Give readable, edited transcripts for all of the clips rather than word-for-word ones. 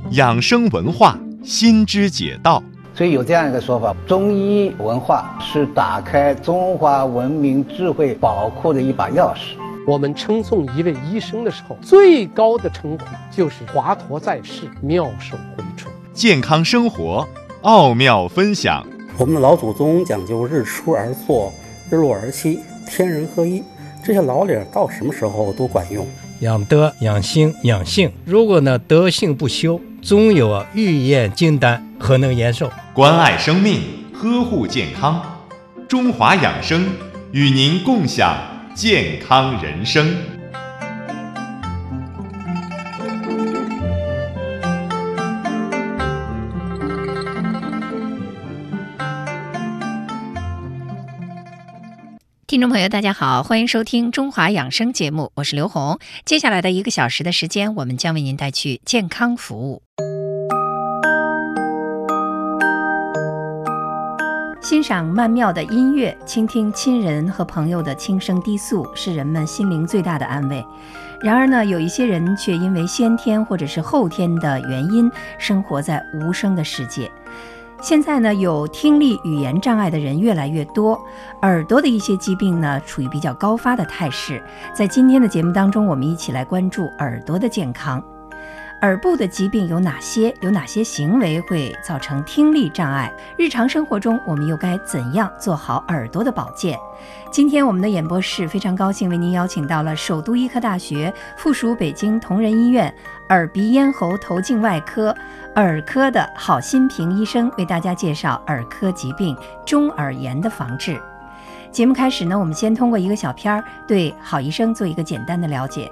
养生文化新知解道。 所以有这样一个说法，中医文化是打开中华文明智慧宝库的一把钥匙。 我们称颂一位医生的时候，最高的称呼就是华佗在世，妙手回春。 健康生活奥妙分享。 我们的老祖宗讲究日出而作，日落而息，天人合一，这些老理到什么时候都管用。 养德、养心、养性，如果呢德性不修，终有欲验金丹，何能延寿？ 关爱生命，呵护健康，中华养生与您共享健康人生。 听众朋友大家好，欢迎收听中华养生节目，我是刘红。接下来的1个小时的时间，我们将为您带去健康服务。欣赏曼妙的音乐，倾听亲人和朋友的轻声低诉，是人们心灵最大的安慰。然而呢，有一些人却因为先天或者是后天的原因，生活在无声的世界。现在呢，有听力语言障碍的人越来越多，耳朵的一些疾病呢，处于比较高发的态势。在今天的节目当中，我们一起来关注耳朵的健康。耳部的疾病有哪些？有哪些行为会造成听力障碍？日常生活中，我们又该怎样做好耳朵的保健？今天我们的演播室非常高兴为您邀请到了首都医科大学附属北京同仁医院耳鼻咽喉头颈外科耳科的郝新平医生，为大家介绍耳科疾病中耳炎的防治。节目开始呢，我们先通过一个小片对郝医生做一个简单的了解。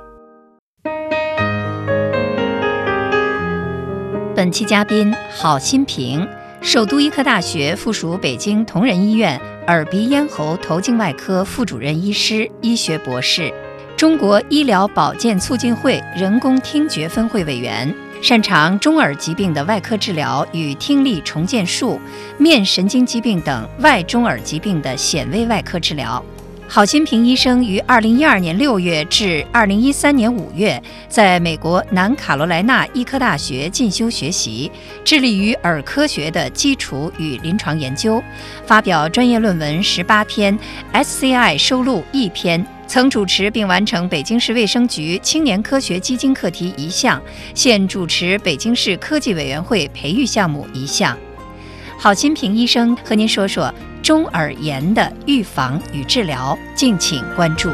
本期嘉宾郝新平，首都医科大学附属北京同仁医院耳鼻咽喉头颈外科副主任医师、医学博士，中国医疗保健促进会人工听觉分会委员，擅长中耳疾病的外科治疗与听力重建术、面神经疾病等外中耳疾病的显微外科治疗。郝新平医生于2012年6月至2013年5月在美国南卡罗来纳医科大学进修学习，致力于耳科学的基础与临床研究，发表专业论文18篇， SCI 收录1篇，曾主持并完成北京市卫生局青年科学基金课题1项，现主持北京市科技委员会培育项目1项。郝新平医生和您说说中耳炎的预防与治疗，敬请关注。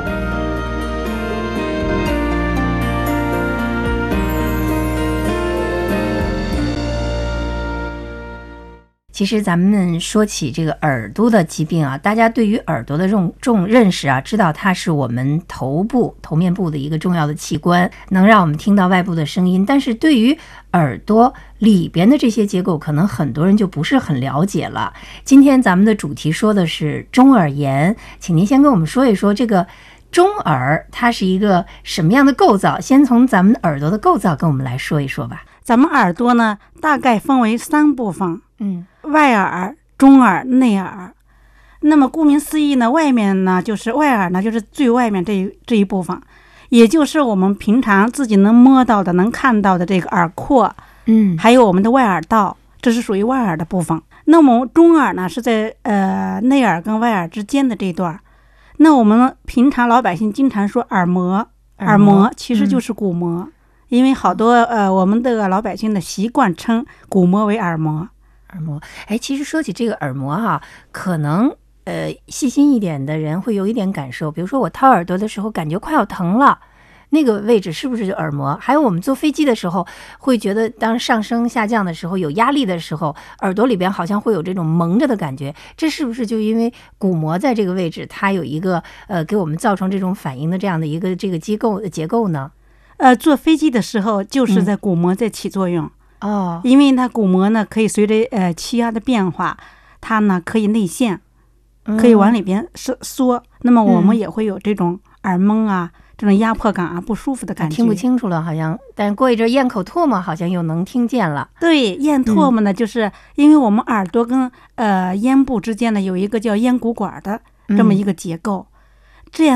其实咱们说起这个耳朵的疾病啊，大家对于耳朵的重认识啊，知道它是我们头面部的一个重要的器官，能让我们听到外部的声音。但是对于耳朵里边的这些结构，可能很多人就不是很了解了。今天咱们的主题说的是中耳炎，请您先跟我们说一说这个中耳它是一个什么样的构造，先从咱们耳朵的构造跟我们来说一说吧。 咱们耳朵呢，大概分为3部分，外耳、中耳、内耳。那么顾名思义呢，外面呢就是外耳呢，就是最外面这一部分，也就是我们平常自己能摸到的、能看到的这个耳廓，还有我们的外耳道，这是属于外耳的部分。那么中耳呢是在内耳跟外耳之间的这一段。那我们平常老百姓经常说耳膜其实就是鼓膜，因为好多我们的老百姓的习惯称鼓膜为耳膜。 其实说起这个耳膜哈，可能细心一点的人会有一点感受，比如说我掏耳朵的时候感觉快要疼了，那个位置是不是就耳膜？还有我们坐飞机的时候会觉得当上升下降的时候有压力的时候，耳朵里边好像会有这种蒙着的感觉，这是不是就因为鼓膜在这个位置它有一个给我们造成这种反应的这样的一个这个结构呢？ 坐飞机的时候就是在鼓膜在起作用。因为它鼓膜呢可以随着气压的变化，它呢可以内陷，可以往里边缩，那么我们也会有这种耳蒙啊，这种压迫感啊，不舒服的感觉。 听不清楚了好像，但过一阵咽口唾沫好像又能听见了。 对，咽唾沫呢，就是因为我们耳朵跟咽部之间呢有一个叫咽鼓管的这么一个结构，这样呢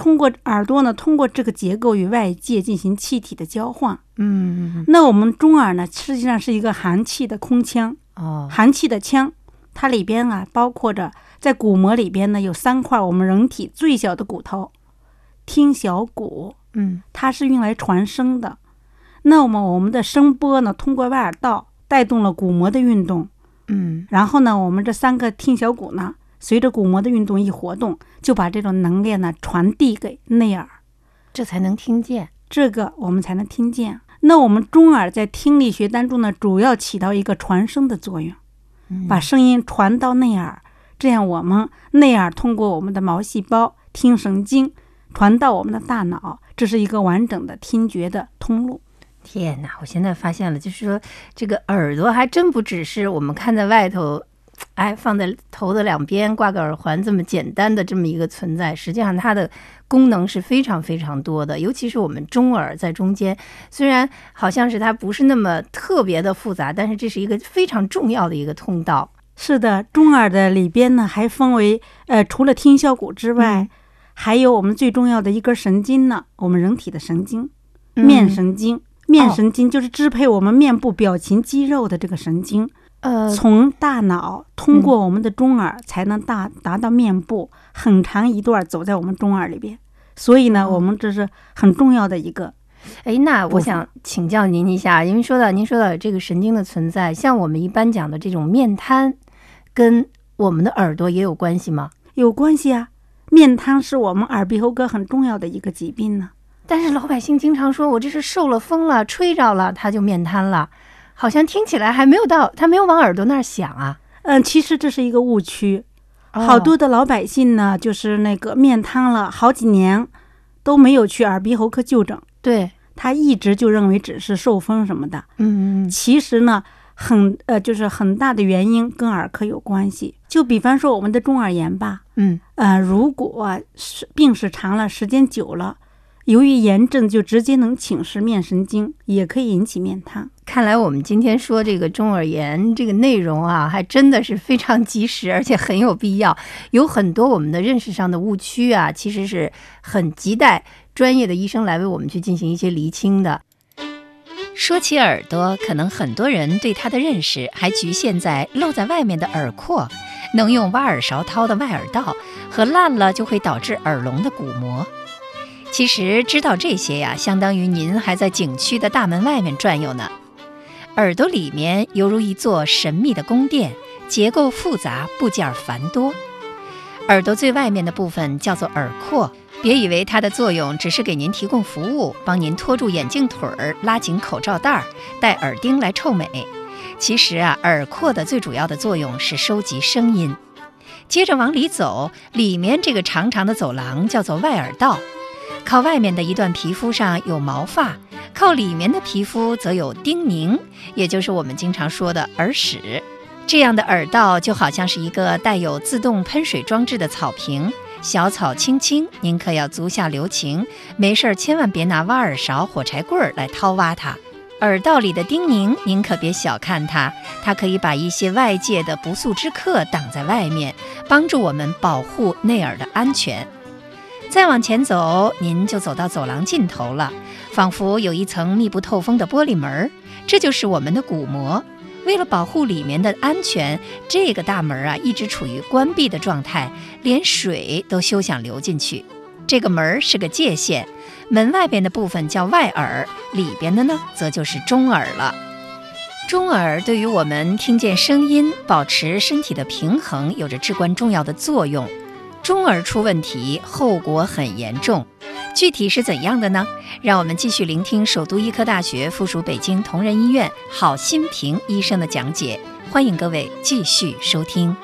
通过耳朵呢，通过这个结构与外界进行气体的交换。那我们中耳呢，实际上是一个含气的空腔，含气的腔，它里边啊包括着在鼓膜里边呢有3块我们人体最小的骨头，听小骨，它是用来传声的。那么我们的声波呢，通过外耳道带动了鼓膜的运动，然后呢，我们这3个听小骨呢，随着鼓膜的运动一活动，就把这种能量呢传递给内耳， 这才能听见。 这个我们才能听见。那我们中耳在听力学当中呢，主要起到一个传声的作用，把声音传到内耳，这样我们内耳通过我们的毛细胞、听神经传到我们的大脑，这是一个完整的听觉的通路。 天哪，我现在发现了，就是说这个耳朵还真不只是我们看在外头，放在头的2边挂个耳环这么简单的这么一个存在，实际上它的功能是非常非常多的。尤其是我们中耳在中间，虽然好像是它不是那么特别的复杂，但是这是一个非常重要的一个通道。 是的，中耳的里边呢还分为除了听小骨之外，还有我们最重要的一根神经呢，我们人体的神经，面神经。面神经就是支配我们面部表情肌肉的这个神经，从大脑通过我们的中耳才能达到面部，很长一段走在我们中耳里边。所以呢，我们这是很重要的一个。 那我想请教您一下，因为您说到这个神经的存在，像我们一般讲的这种面瘫，跟我们的耳朵也有关系吗？ 有关系啊，面瘫是我们耳鼻喉科很重要的一个疾病呢。 但是老百姓经常说我这是受了风了，吹着了，他就面瘫了，好像听起来还没有到，他没有往耳朵那儿想啊。 其实这是一个误区。好多的老百姓呢，就是那个面瘫了好几年都没有去耳鼻喉科就诊， 对， 他一直就认为只是受风什么的。其实呢，就是很大的原因跟耳科有关系。就比方说我们的中耳炎吧，如果病史长了，时间久了，由于炎症就直接能侵蚀面神经，也可以引起面瘫。 看来我们今天说这个中耳炎这个内容啊，还真的是非常及时，而且很有必要。有很多我们的认识上的误区啊，其实是很亟待专业的医生来为我们去进行一些厘清的。 说起耳朵，可能很多人对它的认识还局限在露在外面的耳廓，能用挖耳勺掏的外耳道和烂了就会导致耳聋的鼓膜。其实知道这些呀，相当于您还在景区的大门外面转悠呢。耳朵里面犹如一座神秘的宫殿，结构复杂，部件繁多。耳朵最外面的部分叫做耳廓，别以为它的作用只是给您提供服务，帮您拖住眼镜腿儿，拉紧口罩带儿，戴耳钉来臭美。其实啊，耳廓的最主要的作用是收集声音。接着往里走，里面这个长长的走廊叫做外耳道。靠外面的一段皮肤上有毛发，靠里面的皮肤则有丁宁，也就是我们经常说的耳屎。这样的耳道就好像是一个带有自动喷水装置的草坪，小草青青，您可要足下留情，没事千万别拿挖耳勺、火柴棍来掏挖它。耳道里的丁宁，您可别小看它，它可以把一些外界的不速之客挡在外面，帮助我们保护内耳的安全。再往前走，您就走到走廊尽头了，仿佛有一层密不透风的玻璃门，这就是我们的鼓膜。为了保护里面的安全，这个大门啊一直处于关闭的状态，连水都休想流进去。这个门是个界限，门外边的部分叫外耳，里边的呢则就是中耳了。中耳对于我们听见声音、保持身体的平衡有着至关重要的作用。中耳出问题，后果很严重。具体是怎样的呢？让我们继续聆听首都医科大学附属北京同仁医院郝新平医生的讲解。欢迎各位继续收听。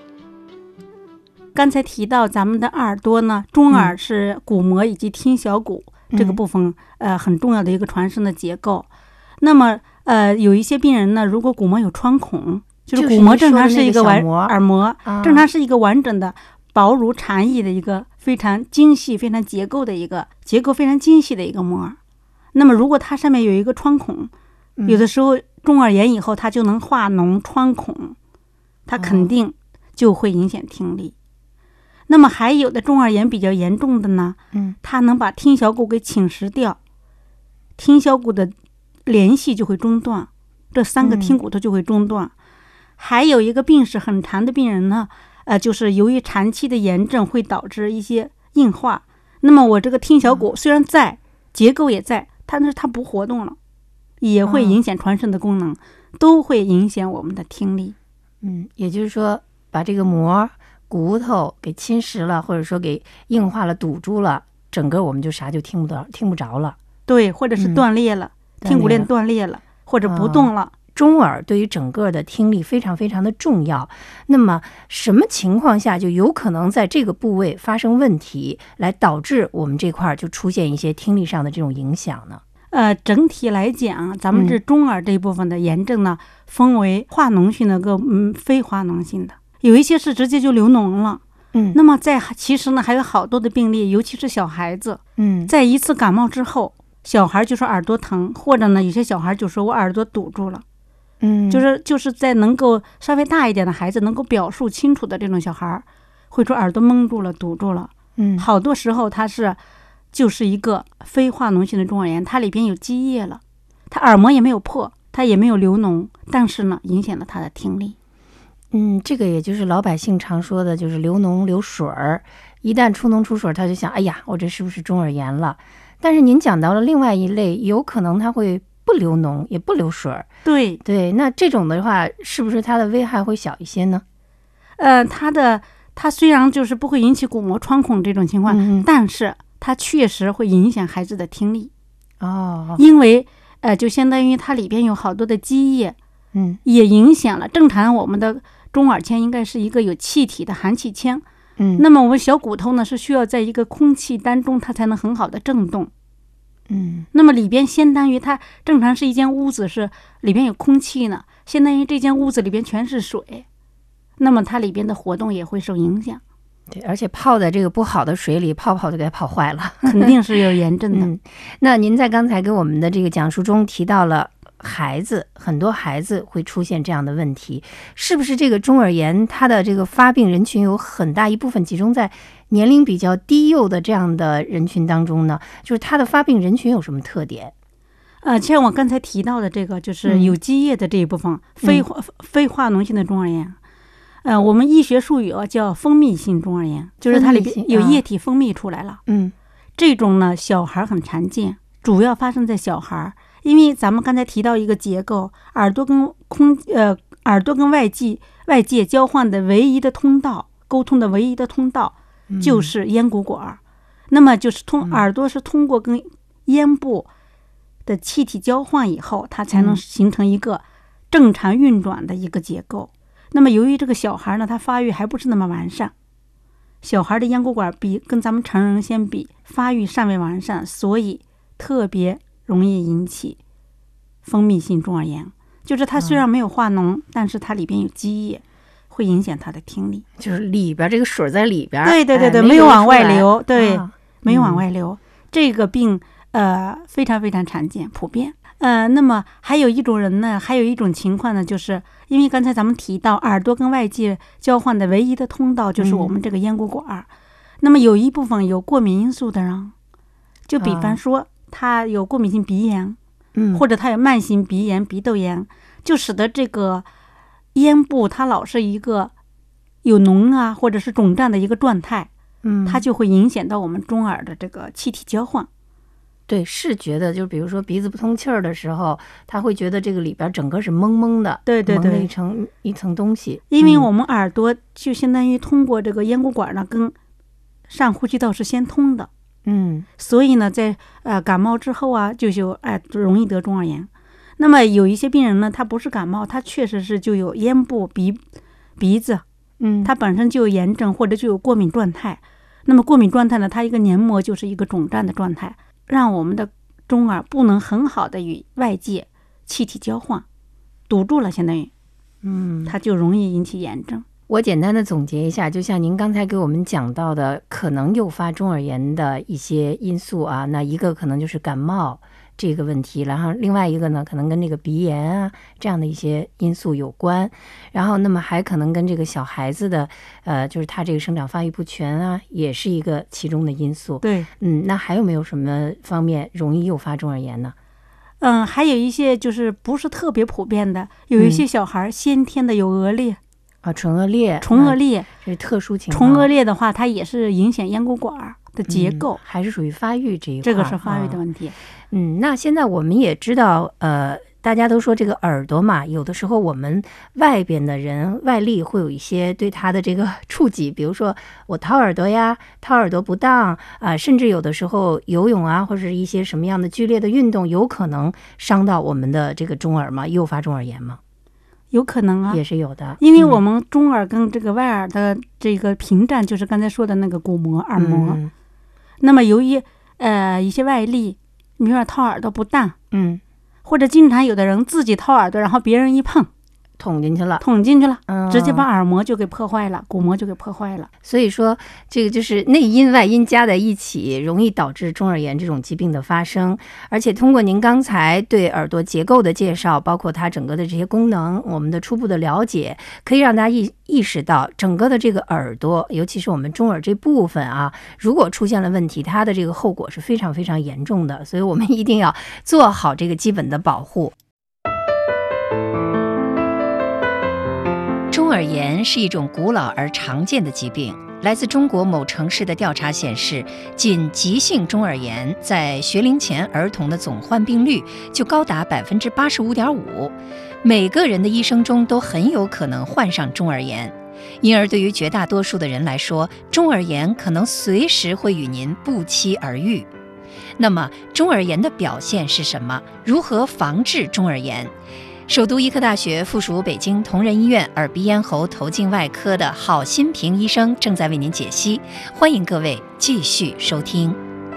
刚才提到咱们的耳朵呢，中耳是鼓膜以及听小骨这个部分，很重要的一个传声的结构。那么有一些病人呢，如果鼓膜有穿孔，就是鼓膜正常是一个耳膜，正常是一个完整的薄如蝉翼的一个非常精细、非常结构非常精细的一个膜。那么如果它上面有一个穿孔，有的时候中耳炎以后它就能化脓穿孔，它肯定就会影响听力。 那么还有的中耳炎比较严重的呢，它能把听小骨给侵蚀掉，听小骨的联系就会中断，这3个听骨头就会中断。还有一个病史很长的病人呢，就是由于长期的炎症会导致一些硬化。那么我这个听小骨虽然在，结构也在，但是它不活动了，也会影响传声的功能，都会影响我们的听力。 也就是说，把这个膜、骨头给侵蚀了，或者说给硬化了、堵住了，整个我们就啥就听不着了。 对，或者是断裂了，听骨链断裂了，或者不动了。 中耳对于整个的听力非常非常的重要。那么什么情况下就有可能在这个部位发生问题，来导致我们这块就出现一些听力上的这种影响呢？ 整体来讲，咱们这中耳这一部分的炎症呢，分为化脓性的跟非化脓性的，有一些是直接就流脓了。那么其实呢还有好多的病例，尤其是小孩子，在一次感冒之后，小孩就说耳朵疼，或者呢有些小孩就说我耳朵堵住了。就是在能够稍微大一点的孩子能够表述清楚的这种小孩，会说耳朵蒙住了、堵住了。好多时候它就是一个非化脓性的中耳炎，它里边有积液了，它耳膜也没有破，它也没有流脓，但是呢影响了他的听力。 这个也就是老百姓常说的，就是流脓流水儿，一旦出脓出水，他就想，哎呀，我这是不是中耳炎了？但是您讲到了另外一类，有可能它会不流脓也不流水儿。对，那这种的话，是不是它的危害会小一些呢？ 它虽然就是不会引起鼓膜穿孔这种情况，但是它确实会影响孩子的听力。因为就相当于它里边有好多的积液，也影响了正常我们的中耳腔应该是一个有气体的含气腔。那么我们小骨头呢是需要在一个空气当中它才能很好的震动。那么里边相当于它正常是一间屋子，是里边有空气呢，相当于这间屋子里边全是水，那么它里边的活动也会受影响。 对，而且泡在这个不好的水里，泡就给泡坏了， 肯定是有炎症的。 那您在刚才给我们的这个讲述中提到了很多孩子会出现这样的问题，是不是这个中耳炎它的这个发病人群有很大一部分集中在年龄比较低幼的这样的人群当中呢？就是它的发病人群有什么特点？ 像我刚才提到的这个，就是有积液的这一部分，非化脓性的中耳炎。我们医学术语叫分泌性中耳炎，就是它里边有液体分泌出来了。这种呢，小孩很常见，主要发生在小孩，因为咱们刚才提到一个结构，耳朵跟外界交换的唯一的通道，沟通的唯一的通道就是咽鼓管。那么就是耳朵是通过跟咽部的气体交换以后，它才能形成一个正常运转的一个结构。那么由于这个小孩呢，他发育还不是那么完善，小孩的咽鼓管跟咱们成人相比发育尚未完善，所以特别容易引起分泌性中耳炎。就是它虽然没有化脓，但是它里边有积液，会影响他的听力。 就是里边这个水在里边， 对，没有往外流，没有往外流。这个病非常非常常见，普遍。那么还有一种人呢，还有一种情况呢，就是因为刚才咱们提到耳朵跟外界交换的唯一的通道就是我们这个咽鼓管。那么有一部分有过敏因素的人，就比方说他有过敏性鼻炎，或者他有慢性鼻炎、鼻窦炎，就使得这个咽部它老是一个有脓啊或者是肿胀的一个状态，它就会影响到我们中耳的这个气体交换。 对，是觉得就比如说鼻子不通气儿的时候，他会觉得这个里边整个是蒙蒙的，蒙了一层东西。 因为我们耳朵就相当于通过这个咽鼓管呢，跟上呼吸道是相通的。所以呢，在感冒之后啊，就容易得中耳炎。那么有一些病人呢，他不是感冒，他确实是就有咽部、鼻子，他本身就有炎症或者就有过敏状态。那么过敏状态呢，它一个黏膜就是一个肿胀的状态，让我们的中耳不能很好的与外界气体交换，堵住了，相当于，它就容易引起炎症。 我简单的总结一下，就像您刚才给我们讲到的，可能诱发中耳炎的一些因素啊，那一个可能就是感冒这个问题，然后另外一个呢，可能跟这个鼻炎啊这样的一些因素有关，然后那么还可能跟这个小孩子的就是他这个生长发育不全啊，也是一个其中的因素。 对， 那还有没有什么方面容易诱发中耳炎呢？ 还有一些就是不是特别普遍的，有一些小孩先天的有腭裂啊，唇腭裂， 唇腭裂这是特殊情况。 唇腭裂的话，它也是影响咽鼓管的结构， 还是属于发育这一块， 这个是发育的问题。 那现在我们也知道，大家都说这个耳朵嘛，有的时候我们外边的人外力会有一些对它的这个触及，比如说我掏耳朵呀，掏耳朵不当啊，甚至有的时候游泳啊，或者一些什么样的剧烈的运动，有可能伤到我们的这个中耳吗？诱发中耳炎吗？ 有可能啊， 也是有的， 因为我们中耳跟这个外耳的这个屏障，就是刚才说的那个鼓膜、耳膜。那么由于一些外力，你比如说掏耳朵不当，或者经常有的人自己掏耳朵，然后别人一碰，捅进去了，直接把耳膜就给破坏了，鼓膜就给破坏了。 所以说，这个就是内因外因加在一起，容易导致中耳炎这种疾病的发生。而且通过您刚才对耳朵结构的介绍，包括它整个的这些功能，我们的初步的了解，可以让大家意识到，整个的这个耳朵，尤其是我们中耳这部分啊，如果出现了问题，它的这个后果是非常非常严重的。所以我们一定要做好这个基本的保护。中耳炎是一种古老而常见的疾病。来自中国某城市的调查显示，仅急性中耳炎在学龄前儿童的总患病率就高达 85.5%， 每个人的一生中都很有可能患上中耳炎。因而对于绝大多数的人来说，中耳炎可能随时会与您不期而遇。那么中耳炎的表现是什么？如何防治中耳炎？首都医科大学附属北京同仁医院耳鼻咽喉头颈外科的郝新平医生正在为您解析，欢迎各位继续收听。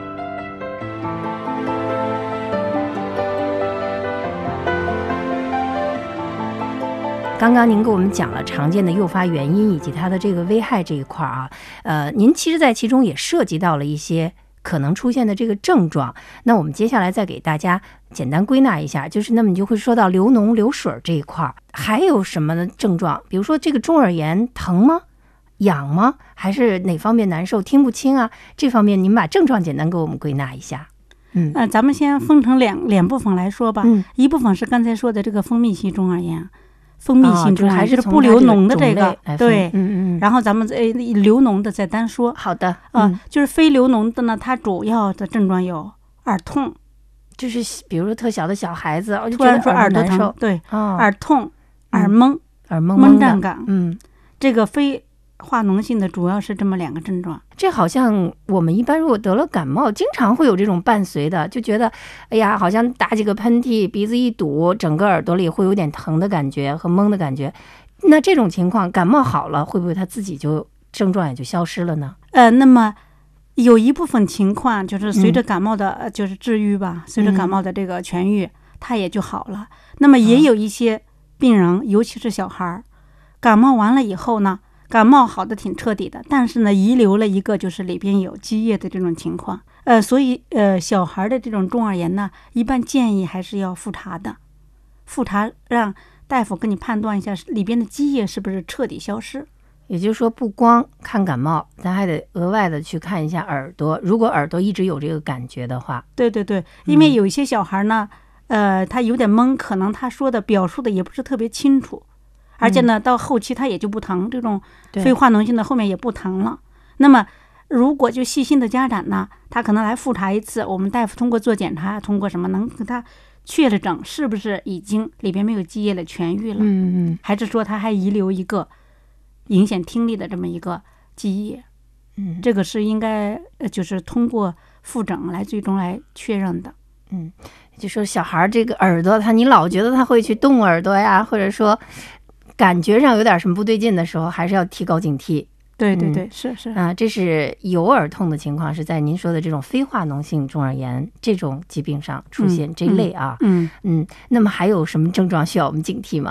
刚刚您给我们讲了常见的诱发原因以及它的这个危害这一块啊，您其实在其中也涉及到了一些可能出现的这个症状。那我们接下来再给大家简单归纳一下，就是那么你就会说到流脓流水这一块，还有什么的症状？比如说这个中耳炎疼吗？痒吗？还是哪方面难受？听不清啊？这方面您把症状简单给我们归纳一下。 咱们先分成两部分来说吧。一部分是刚才说的这个分泌性中耳炎。封闭性中耳炎还是不流脓的这个，对，然后咱们流脓的再单说。 好的， 就是非流脓的呢，它主要的症状有耳痛， 就是比如说特小的小孩子，我就突然说耳朵疼，对，耳痛、耳闷、 闷胀感，这个非化脓性的主要是这么两个症状。 这好像我们一般如果得了感冒，经常会有这种伴随的，就觉得哎呀，好像打几个喷嚏，鼻子一堵，整个耳朵里会有点疼的感觉和懵的感觉。那这种情况感冒好了，会不会它自己就症状也就消失了呢？ 那么有一部分情况就是随着感冒的就是治愈吧，随着感冒的这个痊愈，它也就好了。那么也有一些病人，尤其是小孩，感冒完了以后呢，感冒好的挺彻底的，但是呢遗留了一个就是里边有积液的这种情况。所以小孩的这种中耳炎呢，一般建议还是要复查的，复查让大夫跟你判断一下里边的积液是不是彻底消失。 也就是说，不光看感冒，咱还得额外的去看一下耳朵。如果耳朵一直有这个感觉的话， 对，因为有一些小孩呢，他有点懵，可能他说的表述的也不是特别清楚，而且呢，到后期他也就不疼，这种非化脓性的后面也不疼了。那么，如果就细心的家长呢，他可能来复查一次，我们大夫通过做检查，通过什么能给他确诊是不是已经里边没有积液了，痊愈了，还是说他还遗留一个影响听力的这么一个积液，这个是应该就是通过复诊来最终来确认的。 就说小孩这个耳朵，你老觉得他会去动耳朵呀，或者说感觉上有点什么不对劲的时候，还是要提高警惕。 对，是啊，这是有耳痛的情况，是在您说的这种非化脓性中耳炎这种疾病上出现这类啊。那么还有什么症状需要我们警惕吗？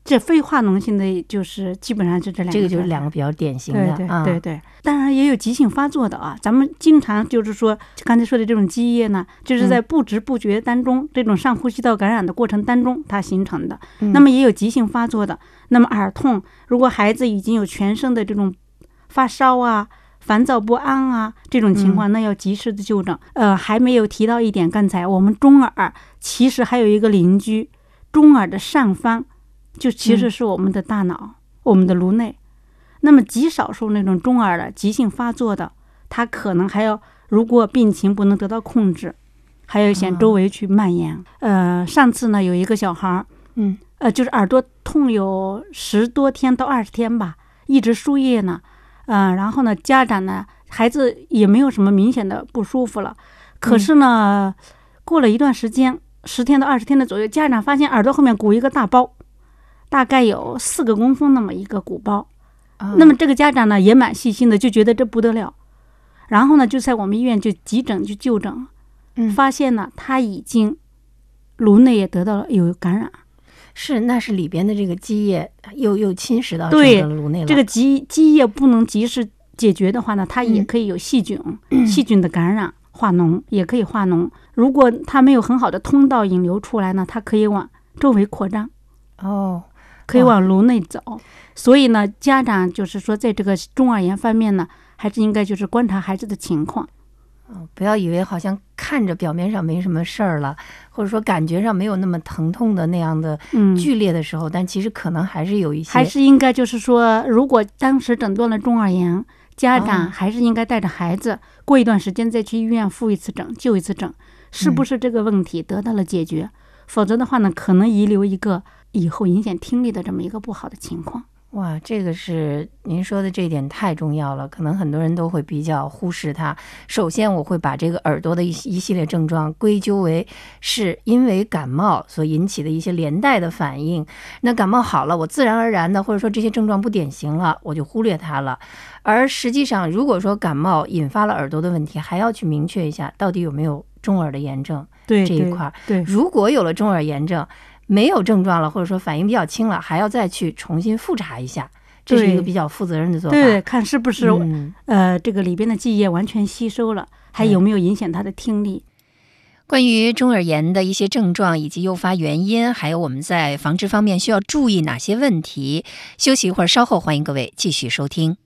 这非化脓性的就是基本上就这两个， 这个就是两个比较典型的。 对，当然也有急性发作的啊。咱们经常就是说刚才说的这种积液呢，就是在不知不觉当中，这种上呼吸道感染的过程当中它形成的。那么也有急性发作的。那么耳痛，如果孩子已经有全身的这种发烧啊、烦躁不安啊这种情况，那要及时的就诊。还没有提到一点，刚才我们中耳其实还有一个邻居，中耳的上方就其实是我们的大脑，我们的颅内。那么极少数那种中耳的急性发作的，它可能还要，如果病情不能得到控制，还要向周围去蔓延。上次呢有一个小孩，就是耳朵痛有10多天到20天吧，一直输液呢。然后呢，家长呢，孩子也没有什么明显的不舒服了，可是呢，过了一段时间，10天到20天的左右，家长发现耳朵后面鼓一个大包，大概有4个公分那么一个鼓包。那么这个家长呢也蛮细心的，就觉得这不得了，然后呢就在我们医院就急诊去就诊，发现呢他已经颅内也得到了有感染。 那是里边的这个积液又侵蚀到这个颅内了。 这个积液不能及时解决的话呢，它也可以有细菌的感染，化脓也可以化脓。如果它没有很好的通道引流出来呢，它可以往周围扩张，可以往颅内走。所以呢，家长就是说，在这个中耳炎方面呢，还是应该就是观察孩子的情况。 不要以为好像看着表面上没什么事儿了，或者说感觉上没有那么疼痛的那样的剧烈的时候，但其实可能还是有一些， 还是应该就是说，如果当时诊断了中耳炎，家长还是应该带着孩子过一段时间再去医院复一次诊，就一次诊，是不是这个问题得到了解决？否则的话呢，可能遗留一个以后影响听力的这么一个不好的情况。 哇，这个是您说的这一点太重要了，可能很多人都会比较忽视它。首先我会把这个耳朵的一系列症状归咎为是因为感冒所引起的一些连带的反应。那感冒好了，我自然而然的，或者说这些症状不典型了，我就忽略它了。而实际上如果说感冒引发了耳朵的问题，还要去明确一下到底有没有中耳的炎症这一块。 对， 如果有了中耳炎症没有症状了，或者说反应比较轻了，还要再去重新复查一下，这是一个比较负责任的做法。 对，看是不是这个里边的积液完全吸收了，还有没有影响他的听力。 关于中耳炎的一些症状以及诱发原因，还有我们在防治方面需要注意哪些问题，休息一会儿，稍后欢迎各位继续收听。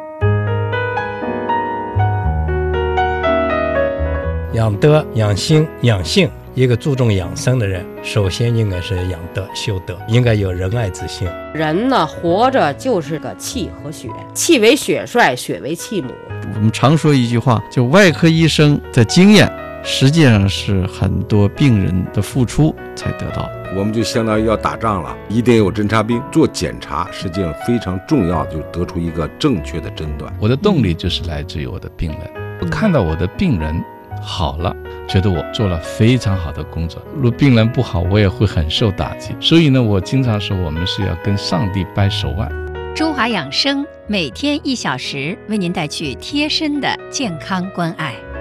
养德、养心、养性，一个注重养生的人，首先应该是养德修德，应该有仁爱之心。 人呢，活着就是个气和血，气为血帅，血为气母。 我们常说一句话，就外科医生的经验实际上是很多病人的付出才得到。 我们就相当于要打仗了，一定有侦察兵做检查，实际上非常重要，就得出一个正确的诊断。 我的动力就是来自于我的病人，我看到我的病人好了，觉得我做了非常好的工作。如果病人不好，我也会很受打击。所以呢，我经常说，我们是要跟上帝掰手腕。 中华养生每天1小时，为您带去贴身的健康关爱。